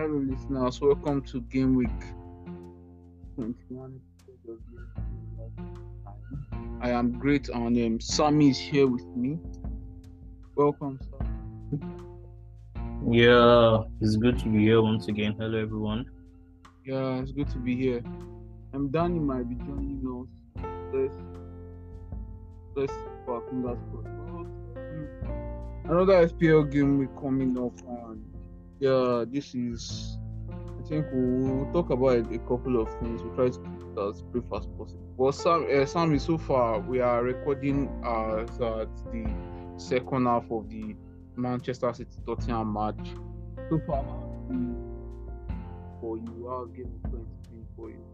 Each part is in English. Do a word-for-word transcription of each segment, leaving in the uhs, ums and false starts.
Hello, listeners. Welcome to Game Week twenty-one episode of the I am great, and um, Sammy is here with me. Welcome, sir. Yeah, it's good to be here once again. Hello, everyone. Yeah, it's good to be here. Um, Danny might be joining us. Let's let's keep our fingers crossed. Well, um, Another S P L game week coming up, and yeah, this is. I think we'll talk about a couple of things. We'll try to keep it as brief as possible. But Sam, uh, Sammy, so far we are recording as at the second half of the Manchester City Tottenham match. So far, for you, our game of twenty for you.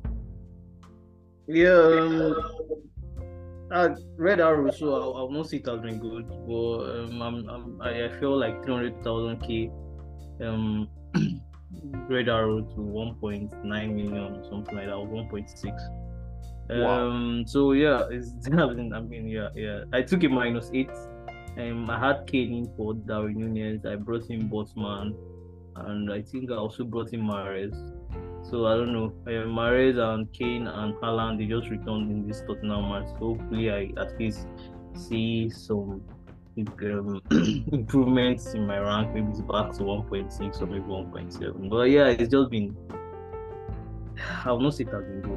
Yeah, um, I read Arrow, so I, I won't say it has been good, but um, I'm, I'm, I I feel like three hundred thousand K um, Red Arrow to one point nine million or something like that, or one point six. Wow. Um, so yeah, it's I mean, yeah, yeah. I took a minus eight. Um, I had Kane in for Darwin Nunez. I brought in Botman, and I think I also brought in Mahrez. So I don't know. Uh, Mahrez and Kane and Haaland, they just returned in this Tottenham match. So hopefully, I at least see some um, improvements in my rank. Maybe it's back to one point six or maybe one point seven. But yeah, it's just been. I'll not say it has been good,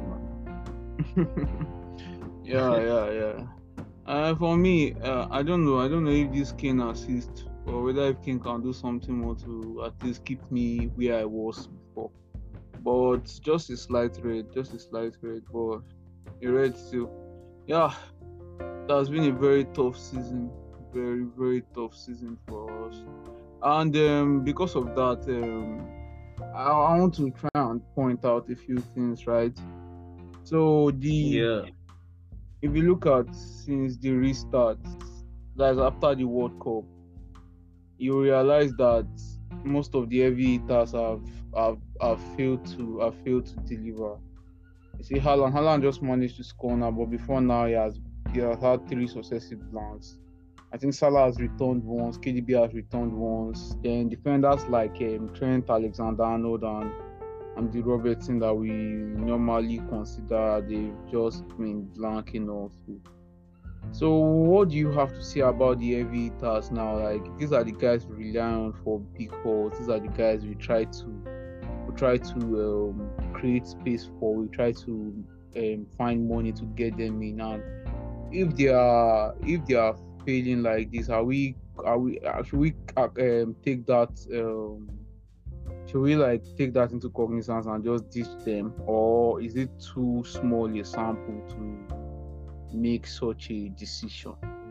man. yeah, yeah, yeah. Uh, for me, uh, I don't know. I don't know if this Kane assist or whether if Kane can do something more to at least keep me where I was before. But just a slight red, just a slight red, but a red still. Yeah, it has been a very tough season, very very tough season for us. And um, because of that, um, I, I want to try and point out a few things, right? So the Yeah. if you look at since the restart, that's after the World Cup, you realize that most of the heavy hitters have have, have failed to have failed to deliver. You see, Haaland, Haaland just managed to score now, but before now he has he has had three successive blanks. I think Salah has returned once, K D B has returned once. Then defenders like um, Trent Alexander-Arnold and Andy Robertson that we normally consider, they've just been blanking also. So what do you have to say about the heavy hitters now? Like, these are the guys we rely on for big holes. These are the guys we try to we try to um, create space for. We try to um, find money to get them in. And if they are if they are failing like this, are we are we should we um, take that um, should we like take that into cognizance and just ditch them, or is it too small a sample to make such a decision?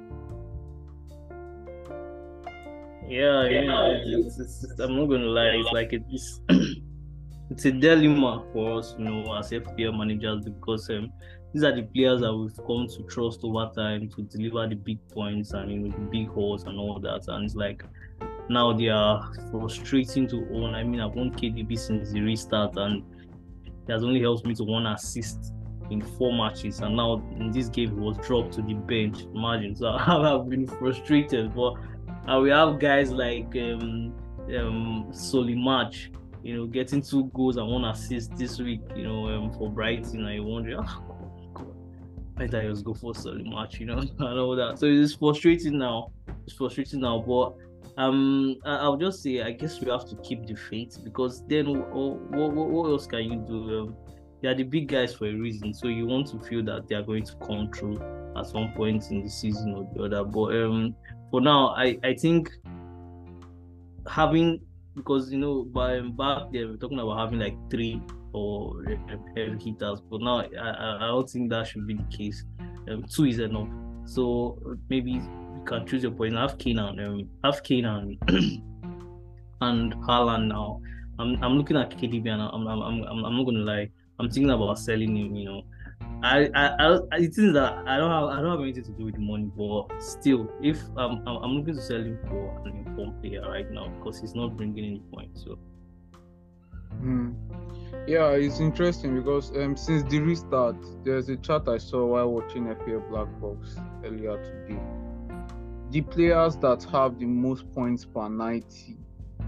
Yeah, you know, it's, it's, it's, I'm not gonna lie, it's like it's it's a dilemma for us, you know, as F P L managers, because um, these are the players that we've come to trust over time to deliver the big points and, you know, the big holes and all that. And it's like now they are frustrating to own. I mean, I've owned K D B since the restart, and it has only helped me to one assist in four matches, and now in this game he was dropped to the bench. Imagine. So I've been frustrated, but uh, we have guys like um um Solimatch, you know, getting two goals and one assist this week, you know, um, for Brighton. I wonder, oh God, why did I just go for Solimatch, you know, and all that. So it's frustrating now. It's frustrating now, but um, I'll just say, I guess we have to keep the faith, because then what, what, what else can you do? Um, they are the big guys for a reason, so you want to feel that they are going to come through at some point in the season or the other. But um, for now, I, I think having, because, you know, by back there we're talking about having like three or heavy hitters, but now I, I don't think that should be the case. Um, two is enough. So maybe you can choose your point. Have Kane and um, have Kane and and Haaland now. I'm I'm looking at K D B and I'm I'm I'm I'm not gonna lie. I'm thinking about selling him. You know, I I, I it seems that I don't have I don't have anything to do with the money, but still, if um, I'm I'm looking to sell him for an informed player right now, because he's not bringing any points. So. Hmm. Yeah, it's interesting because um, since the restart, there's a chart I saw while watching F A Black Box earlier today. The players that have the most points per ninety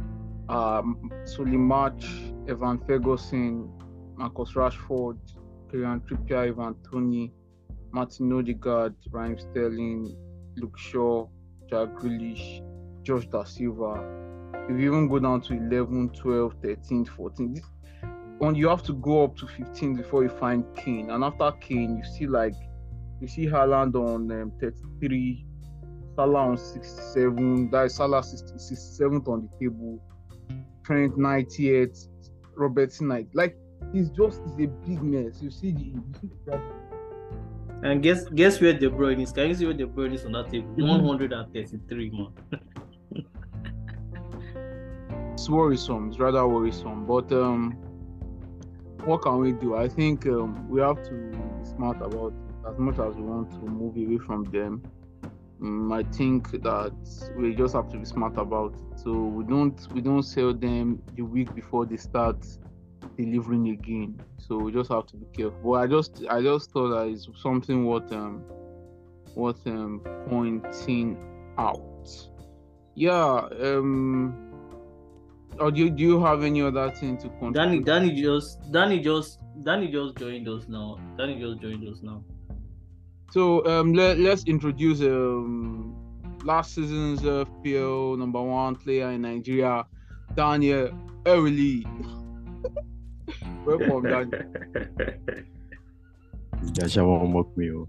um, Sulimarch, Evan Ferguson, Marcus Rashford, Kieran Trippier, Ivan Toney, Martin Odegaard, Raheem Sterling, Luke Shaw, Jack Grealish, Josh Da Silva. If you even go down to eleven, twelve, thirteen, fourteen, this, when you have to go up to fifteen before you find Kane. And after Kane, you see like you see Haaland on um, thirty-three, Salah on sixty-seven, that is Salah sixty-seventh on the table, Trent ninety-eight, Robertson ninety. Like it's just it's a big mess. You see the, you see the And guess guess where De Bruyne is? Can you see where De Bruyne is on that table? one hundred thirty-three, man. It's worrisome. It's rather worrisome. But um, what can we do? I think um, we have to be smart about it. As much as we want to move away from them, um, I think that we just have to be smart about it. So we don't we don't sell them the week before they start delivering again. So we just have to be careful. But I just I just thought that it's something worth um worth um pointing out. Yeah. Um. Or do you, do you have any other thing to contribute? Danny, Danny just, Danny just, Danny just joined us now. Danny just joined us now. So um, let let's introduce um last season's F P L number one player in Nigeria, Daniel Eweli. Welcome, Daniel. Jasha won't mock me.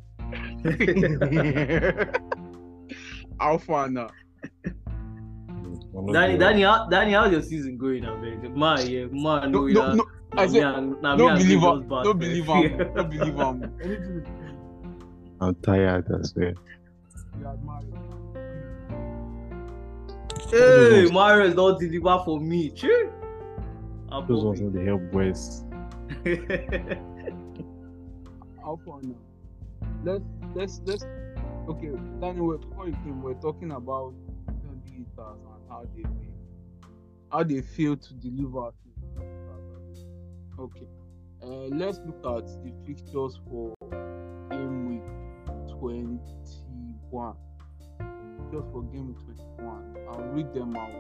How far now? Danny, Danny, how, Danny, how's your season going now, man? Man, yeah, man, no, no, no, I said, no believe him, no believe him, no believe him. I'm tired as well. Hey, Mario don't deliver for me, che. Those ones on the help boys. How far now? Let's let's let's. Okay, Daniel, before you came, we're talking about and how they how they feel to deliver. Okay, uh, let's look at the fixtures for game week twenty-one. Just for game week twenty-one, I'll read them out.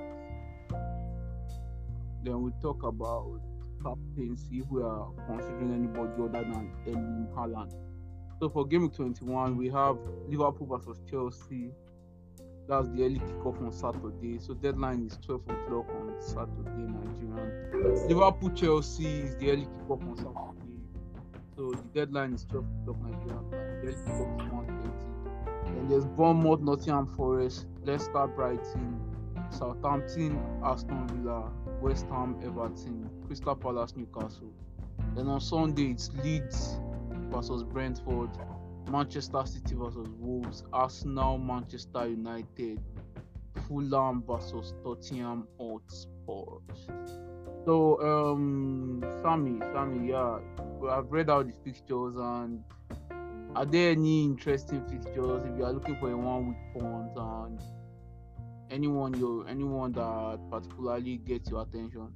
Then we talk about captaincy if we are considering anybody other than Erling Haaland. So for game week twenty-one, we have Liverpool versus Chelsea. That's the early kickoff on Saturday. So deadline is twelve o'clock on Saturday, Nigerian. Liverpool Chelsea is the early kickoff on Saturday. So the deadline is twelve o'clock Nigerian time. The early kickoff is one thirty. Then there's Bournemouth, Nottingham Forest, Leicester, Brighton, Southampton, Aston Villa, West Ham, Everton, Crystal Palace, Newcastle. Then on Sunday it's Leeds versus Brentford, Manchester City versus Wolves, Arsenal, Manchester United, Fulham versus Tottenham Hotspur. So, um, Sammy, Sammy, yeah, I've read out the fixtures, and are there any interesting fixtures if you are looking for a one-week punt and anyone you anyone that particularly gets your attention?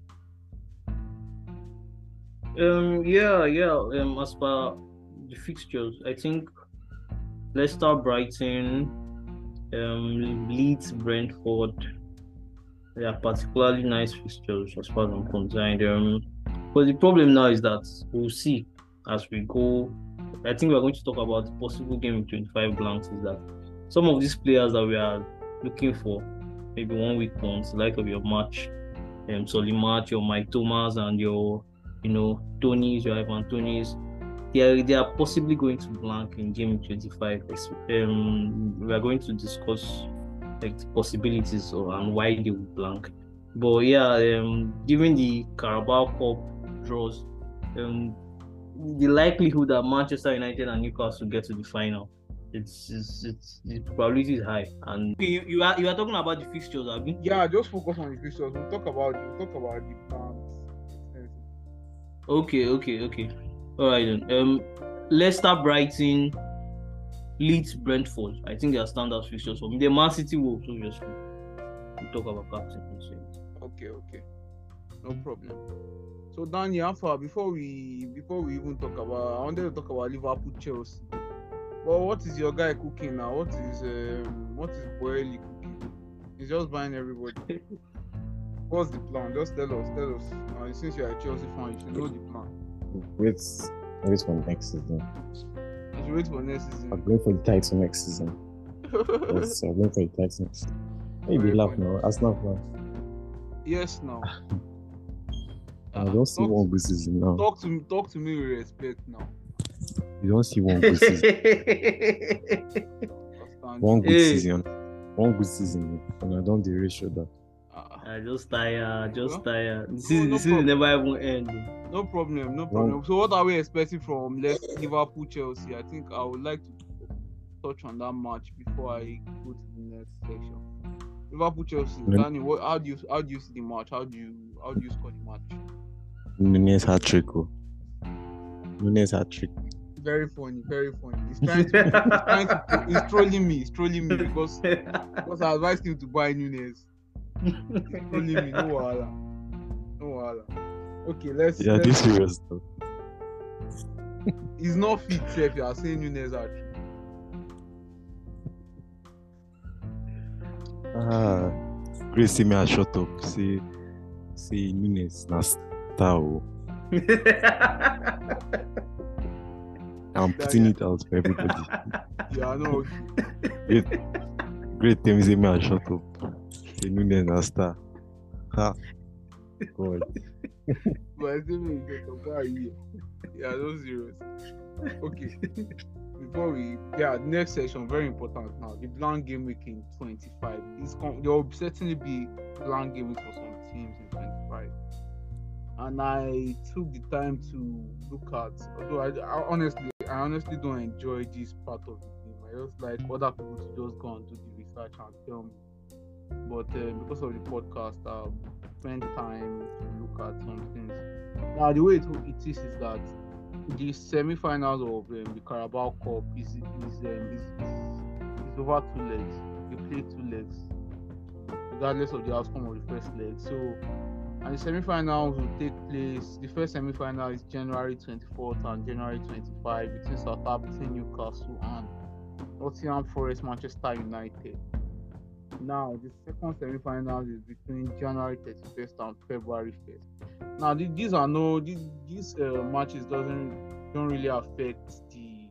Um, yeah, yeah. Um, as per the fixtures, I think Leicester, Brighton, um, Leeds, Brentford. They are particularly nice fixtures as far as I'm concerned. Um, but the problem now is that we'll see as we go. I think we're going to talk about the possible game in twenty-five blanks. Is that some of these players that we are looking for, maybe one week once, like of your match, um, Sulimarch, your Mike Thomas, and your, you know, Tonys, your Ivan Tonys. They are, they are possibly going to blank in game twenty-five. Um, we are going to discuss like the possibilities or, and why they will blank. But yeah, um, given the Carabao Cup draws, um, the likelihood that Manchester United and Newcastle get to the final, it's it's, it's the probability is high. And you, you are you are talking about the fixtures, Abi? Yeah, just focus on the fixtures. We'll talk about we'll talk about the plans. Okay, okay, okay. All right then. Um, Leicester, Brighton, Leeds, Brentford. I think they are standard fixtures for me. The Man City Wolves, obviously. We'll talk about captain. Okay, okay, no problem. So Daniel, Alpha, before we before we even talk about, I wanted to talk about Liverpool Chelsea. Well, what is your guy cooking now? What is um what is Boeli cooking? He's just buying everybody. What's the plan? Just tell us. Tell us. Uh, since you're a Chelsea fan, you should know the plan. Wait, wait for next season. You should wait for next I'm season. going for the title next season. Yes, I'm going for the title next season. Hey, they laugh now. Arsenal fan. Yes, now. I don't see talk, one good season now. talk to me. Talk to me with respect now. You don't see one good season. Understand? One good Hey. season. One good season. And I don't the ratio that. Ah, I just tired, just No? tired. The season, no the season problem. never even end. no problem. No problem. So, what are we expecting from left Liverpool Chelsea? I think I would like to touch on that match before I go to the next section. Liverpool Chelsea. Mm. Danny, what? How do you how do you see the match? How do you how do you score the match? Nunes hat trick. Oh. Nunes hat trick. Very funny, very funny. He's trying to, he's trying to, he's trolling me, he's trolling me because, because I advised him to buy Nunes. He's trolling me, no wahala, no wahala. Okay, let's. Yeah, let's this serious stuff. He's not fit, safe. You are saying Nunes are true. Ah, Grace, see me a shut up. Say, say Nunes na star. Oh. I'm putting it out for everybody. Yeah, no. Great, great tell me say me a shut up. Say Nunes na star. Ha. God. But I still mean you get a here. Yeah, no serious. Okay. Before we, yeah, next section very important now. The blank game week in twenty-five. It's con- there will certainly be blank game week for some teams in twenty-five. And I took the time to look at. Although I, I honestly, I honestly don't enjoy this part of the game. I just like other people to just go and do the research and tell me. But uh, because of the podcast, I've spent time to look at some things. Now, the way it, it is is that the semi-finals of um, the Carabao Cup is is, um, is is is over two legs. They play two legs, regardless of the outcome of the first leg. So, and the semi-finals will take place. The first semi-final is January twenty-fourth and January twenty-fifth between Southampton, Newcastle, and Nottingham Forest, Manchester United. Now, the second semi-final is between January thirty-first and February first. Now, th- these are no these, these uh, matches doesn't don't really affect the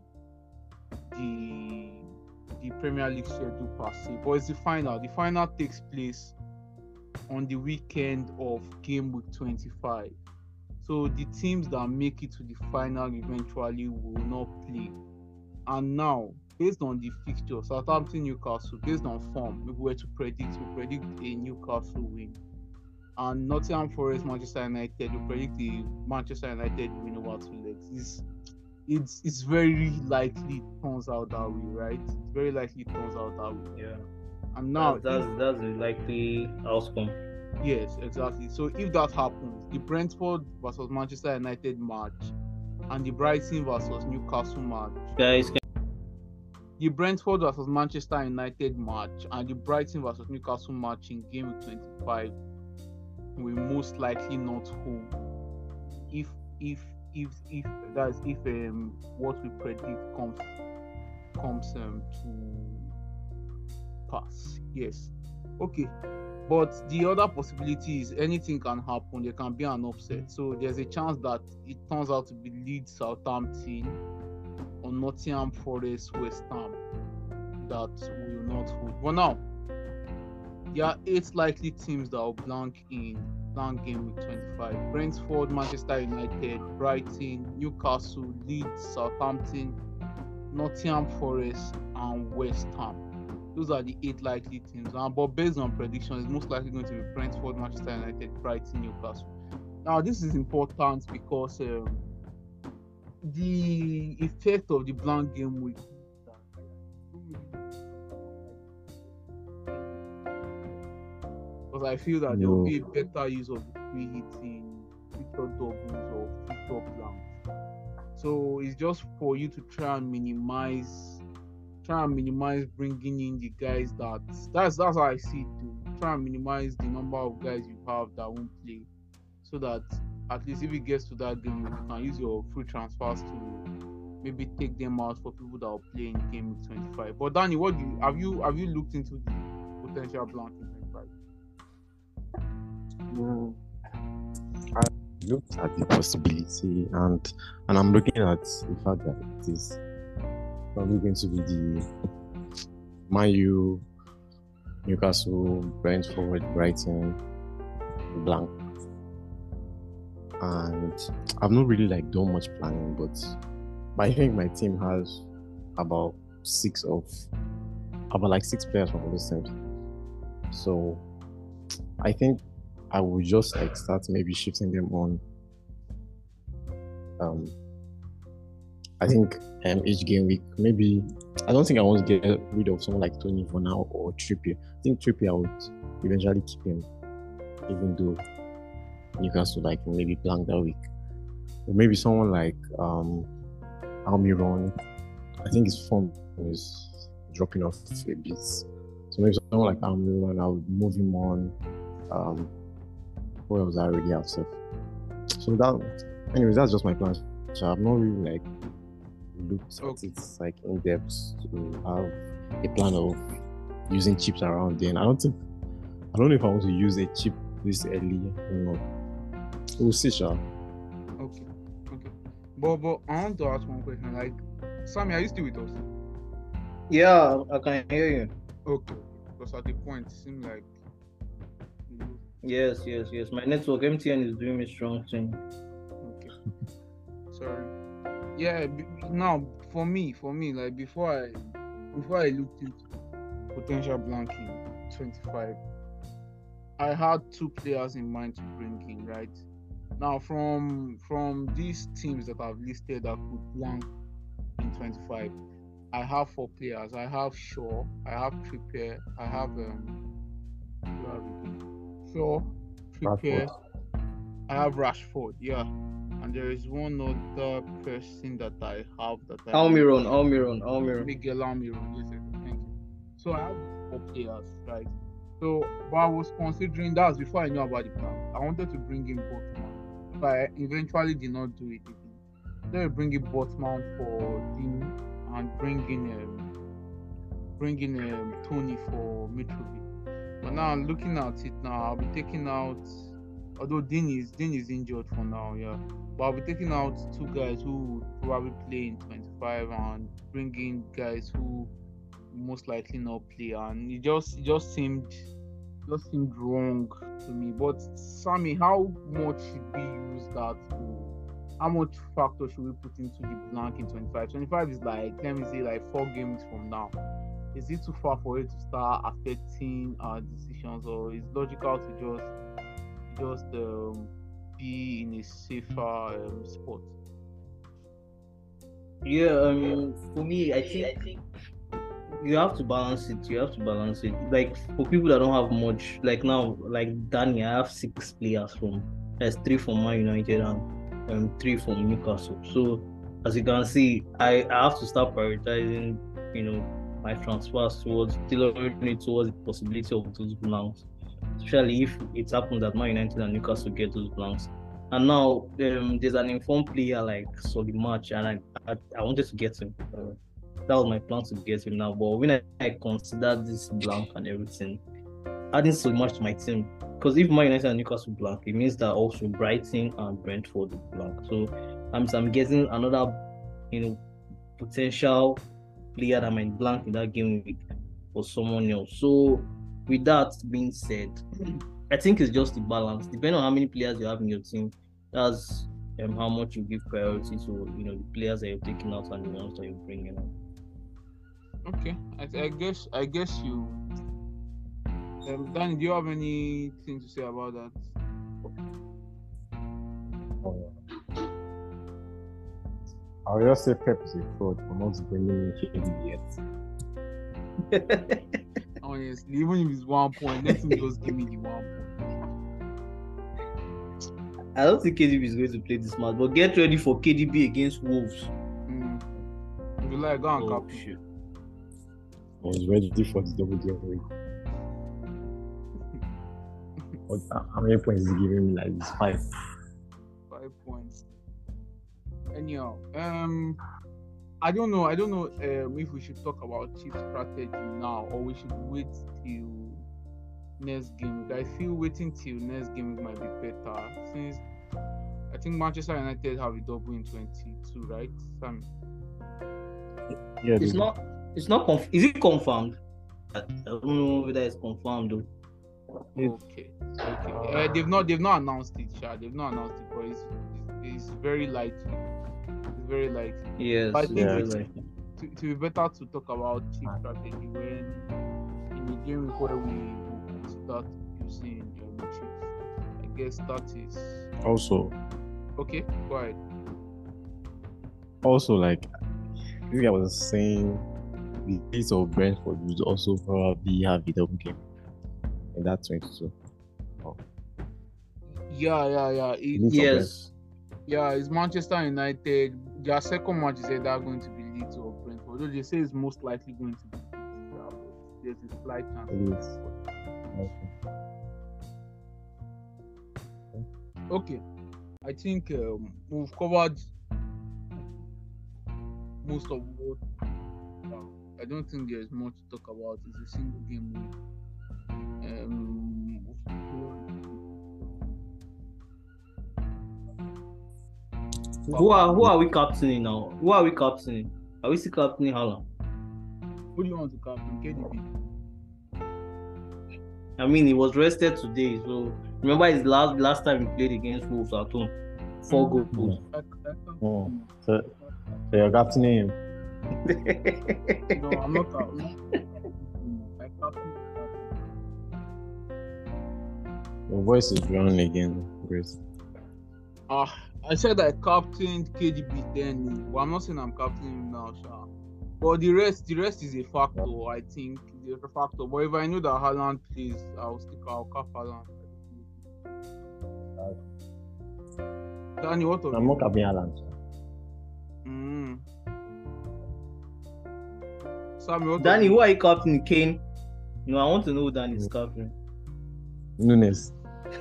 the the Premier League schedule per se, but it's the final. The final takes place on the weekend of game week twenty-five. So the teams that make it to the final eventually will not play. And now, based on the fixture, Southampton, Newcastle, based on form, if we were to predict, we predict a Newcastle win. And Nottingham Forest, Manchester United, we predict a Manchester United win over two legs. It's, it's, it's very likely it turns out that way, right? It's very likely it turns out that way. Yeah. And now, that's if- that's, that's the likely outcome. yes, exactly. So if that happens, the Brentford versus Manchester United match and the Brighton versus Newcastle match, Guys, can the Brentford versus Manchester United match and the Brighton versus Newcastle match in game week twenty-five will most likely not hold if if if if that's if um what we predict comes comes um to pass. Yes. Okay. But the other possibility is anything can happen. There can be an upset. So there's a chance that it turns out to be Leeds, Southampton, or Nottingham Forest, West Ham that will not hold. But now, there are eight likely teams that will blank in blank game week twenty-five. Brentford, Manchester United, Brighton, Newcastle, Leeds, Southampton, Nottingham Forest, and West Ham. Those are the eight likely teams. Uh, but based on predictions, it's most likely going to be Brentford, Manchester United, Brighton, Newcastle. Now, this is important because um, the effect of the blank game week. Because I feel that there will be a better use of the free hitting, future doubles, or future blanks. So it's just for you to try and minimize, try and minimize bringing in the guys that that's that's how I see it too. Try and minimize the number of guys you have that won't play, so that at least if it gets to that game, you can use your free transfers to maybe take them out for people that will play in game week twenty-five. But Danny, what do you have you have you looked into the potential blank in twenty-five? Mm, I looked at the possibility, and and I'm looking at the fact that it is probably going to be the Man U, Newcastle, Brentford, Brighton, blank. And I've not really like done much planning, but, but I think my team has about six of about like six players from all those teams. So I think I will just like start maybe shifting them on. Um, I think um each game week maybe I don't think I want to get rid of someone like Tony for now or Trippier. I think Trippier I would eventually keep him, even though Newcastle like maybe blank that week. Or maybe someone like um Almiron. I think his form is dropping off a bit. So maybe someone like Almiron, I would move him on. Um, what else I already have stuff. So that, anyways, that's just my plan. So I've not really like looked Okay. at it like in depth to have a plan of using chips around. Then I don't think I don't know if I want to use a chip this early or not. We'll see, Sha. Okay. Okay. But but I want to ask one question. Like, Sammy, are you still with us? Yeah, I can hear you. Okay. Because at the point it seemed like you- Yes, yes, yes. My network M T N is doing me strong thing. okay. Sorry. Yeah, b- now for me, for me, like before I before I looked into potential blanking twenty-five, I had two players in mind to bring in, right? Now from from these teams that I've listed that could blank in twenty-five, I have four players. I have Shaw, I have Trippier, I have um who have we again? Shaw, Trippier, I have Rashford, yeah. And there is one other person that I have that I Almiron, Almiron, Almiron. Miguel Almiron, yes, yes, thank you. So I have four players, right? So, but I was considering that was before I knew about the plan. I wanted to bring in Botman, but I eventually did not do it again. Then I bring in Botman for Dean and bring in um, bring in um, Tony for Mitrovic. But now looking at it now, I'll be taking out. Although Dean is Dean is injured for now, yeah. But I'll be taking out two guys who would probably play in twenty-five and bring in guys who most likely not play, and it just it just seemed just seemed wrong to me. But Sammy, how much should we use that to, how much factor should we put into the blank in twenty-five? twenty-five is like, let me say, like four games from now. Is it too far for it to start affecting our decisions, or is it logical to just just um, be in a safer um, spot? Yeah, um, for me, I think you have to balance it. You have to balance it. Like for people that don't have much, like now, like Danny, I have six players from. There's three from Man United and um, three from Newcastle. So as you can see, I, I have to start prioritizing, you know, my transfers towards tailoring it towards the possibility of those blanks. Especially if it happens that Man United and Newcastle get those blanks. And now um, there's an informed player like Solly March, and I, I I wanted to get him. Uh, that was my plan to get him now. But when I, I consider this blank and everything, adding so much to my team, because if Man United and Newcastle blank, it means that also Brighton and Brentford blank. So I'm I'm getting another, you know, potential player that might blank in that game week for someone else. So with that being said, I think it's just the balance. Depending on how many players you have in your team, that's um, how much you give priority to, you know, the players that you're taking out and the ones that you're bringing in. Okay, I, I guess I guess you. Um, Danny, do you have anything to say about that? Oh, I'll just say Pep is a fraud for not bringing in yet. Honestly, even if it's one point, let him just give me the one point. I don't think K D B is going to play this match, but get ready for K D B against Wolves. Mm. If you like, go and Oh, cap. shit. I was ready for the double game week. What, how many points is he giving me? Like, it's five. Five points. Anyhow, um, I don't know. I don't know um, if we should talk about chip strategy now or we should wait till next game week. I feel waiting till next game week might be better since I think Manchester United have a double in twenty-two, right? Sam? Yeah, It's they- not. It's not. Conf- is it confirmed? I I don't know whether it's confirmed though. Okay, okay. Uh, they've not they've not announced it, Sha. They've not announced it, but it's it's, it's very likely. It's very likely. Yes. But I think Yeah. it's it's, like- to, to be better to talk about team strategy when in the game week where we will start using um, chips. I guess that is also, okay. Go ahead. also like this guy was saying, the case of Brentford would also probably have a double game in that twenty-two. Yeah, yeah, yeah. It, Leeds or Yes. yeah, it's Manchester United. Their second match is either going to be Leeds or Brentford. Although they say it's most likely going to be Leeds. Yeah, but there's a slight chance. Leeds. Okay. Okay, I think um, we've covered most of what. Uh, I don't think there's much to talk about. It's a single game week. Um, Who are who are we captaining now? Who are we captaining? Are we still captaining Haaland? who do you want to captain? K D B. I mean, he was rested today, so remember his last last time he played against Wolves at home, four goals. I, I can't Oh, so, so you're captaining him. No, I'm not captain. I captain. Your voice is drawn again, Grace. Ah, I said I captained K D B then. Well, I'm not saying I'm captaining him now, Sha. But the rest, the rest is a factor. I think it's a factor. But if I know that Haaland plays, I'll stick. I'll cap Haaland. Danny, what of I'm you? not captaining Haaland. Mm. Sammy, what of Danny, you? who are you captaining? Kane? No, I want to know who Danny's captain. Nunes.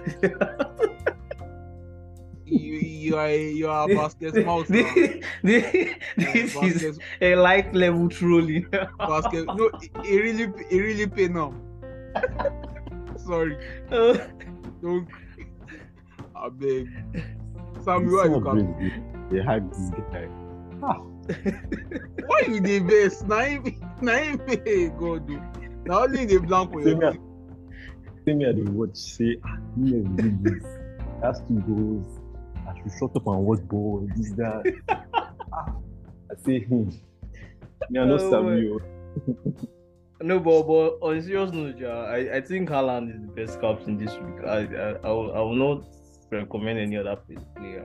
You, you are a, you are a basket mouse now. this this Yeah, is basket, a light level trolling. basket. No, it, it really, it really pay now. Sorry, don't. I beg. Sammy, why you captain? They had this guy. Why you the best? Na him, na him pay God do. Na only the blank for Same your here. Same here, they watch, say, ah, Nunes did this. That's two goals. I should shut up and watch ball. This, that. Ah, I say, hmm. Me, I know Oh, Samuel. No, but, but on a serious note, yeah, I, I think Haaland is the best captain this week. I I, I, will, I will not recommend any other player.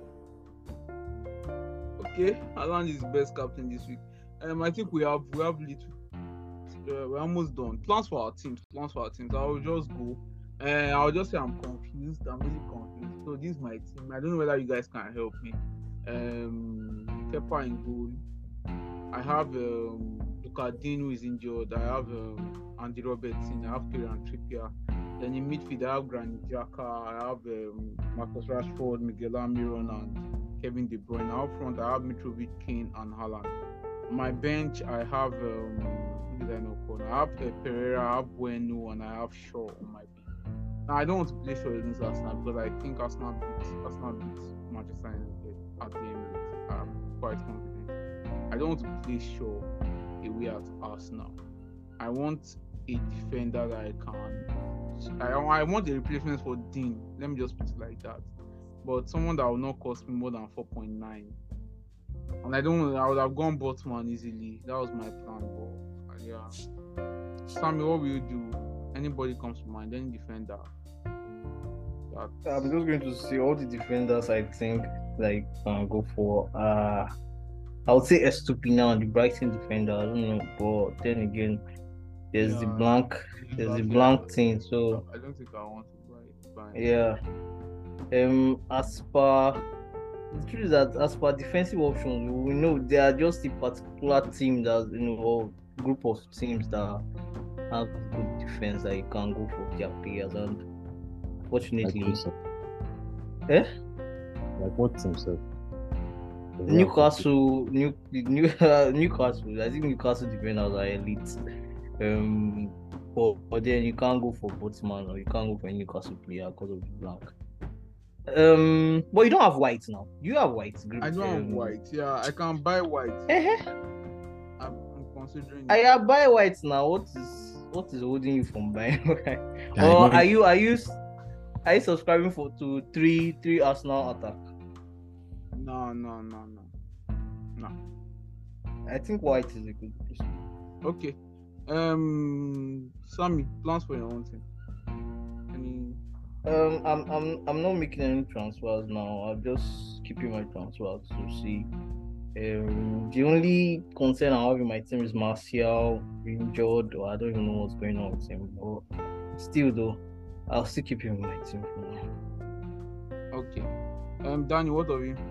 Okay, Haaland is the best captain this week. Um, I think we have we have little. Uh, we're almost done. Plans for our teams. Plans for our teams. I will just go. Uh, I'll just say I'm confused. I'm really confused. So this is my team. I don't know whether you guys can help me. Um, Kepa in goal. I have um, Luka Dean who is injured. I have um, Andy Robertson. I have Kieran Trippier. Then in midfield, I have Granit Xhaka. I have um, Marcus Rashford, Miguel Almiron, and Kevin De Bruyne. Out front, I have Mitrovic, Kane, and Haaland. On my bench, I have um, who did I know call? I have uh, Pereira, I have Bueno, and I have Shaw on my bench. Now I don't want to play Shaw against Arsenal because I think Arsenal beats Arsenal beats Manchester United at the Emirates. I'm quite confident. I don't want to play Shaw away at Arsenal. I want a defender that I can. I, I want the replacement for Dean. Let me just put it like that. But someone that will not cost me more than four point nine. And I don't. I would have gone Botman easily. That was my plan. But uh, yeah, Sammy, what will you do? Anybody comes to mind? Any defender? That... I'm just going to see all the defenders I think like can go for. Uh, I would say Estupina, the Brighton defender. I don't know, but then again, there's Yeah. the blank, there's the blank thing. So I don't think I want to buy. buy. yeah. Um, as per the truth is that as per defensive options, we know there are just a particular team that you know, or group of teams that have good defense that you can go for their players, and Like fortunately, himself. eh? Like what himself? Newcastle, New, New, uh, Newcastle. I think Newcastle defenders are elite. Um, but, but then you can't go for Botman or you can't go for any Newcastle player because of the blank. Um, but you don't have white now. You have white. I don't have um, white. Yeah, I can buy white. Uh-huh. I'm, I'm considering. I have buy white now. What is what is holding you from buying white? Yeah, Or I are you are you are you subscribing for to three three Arsenal attack? No, no, no, no, no. I think white is a good person. Okay. Um, Sammy, plans for your own team? Any? Um, I'm I'm I'm not making any transfers now. I'm just keeping my transfers to see. Um, the only concern I have in my team is Martial injured, or I don't even know what's going on with him. But still, though, I'll still keep him in my team for now. Okay. Um, Danny, what of you?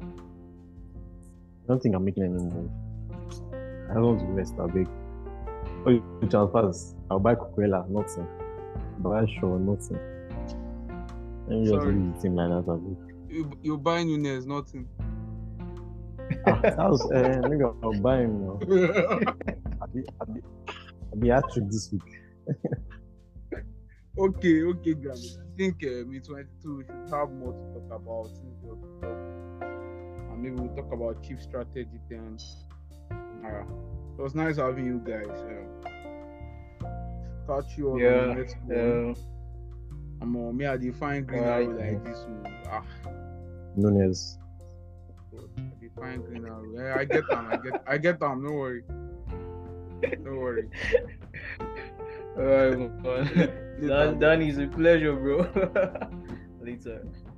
I don't think I'm making any move. I don't want to invest that big. Oh, you transfers. I'll buy Cucurella, nothing. Buy Shaw, nothing. Let me just Sorry. leave the team like that a bit. You you buy Nunes, nothing. Ah, that was, uh, maybe I'll buy him now. I'll be, I'll be, I'll be hat-trick this week. Okay, okay, guys. I think um, in twenty-two we should have more to talk about since we have to talk. And maybe we'll talk about cheap strategy then. Uh, it was nice having you guys. Uh, catch you all Yeah, on the next one. uh, I'm on me I define green Alright. arrow like this. So, ah, Nunes. I define green arrow. Yeah, I get them. I get. I get them. No worry. No worry. Alright, man. Later, Dan, Dan is a pleasure, bro. Later.